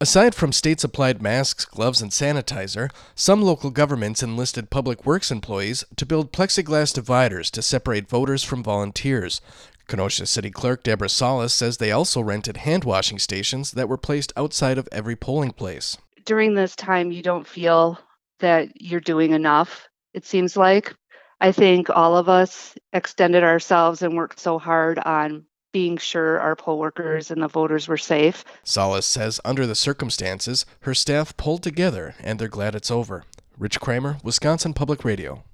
Aside from state-supplied masks, gloves, and sanitizer, some local governments enlisted public works employees to build plexiglass dividers to separate voters from volunteers. Kenosha City Clerk Deborah Salas says they also rented hand-washing stations that were placed outside of every polling place. During this time, you don't feel that you're doing enough, it seems like. I think all of us extended ourselves and worked so hard on being sure our poll workers and the voters were safe. Salas says under the circumstances, her staff pulled together and they're glad it's over. Rich Kramer, Wisconsin Public Radio.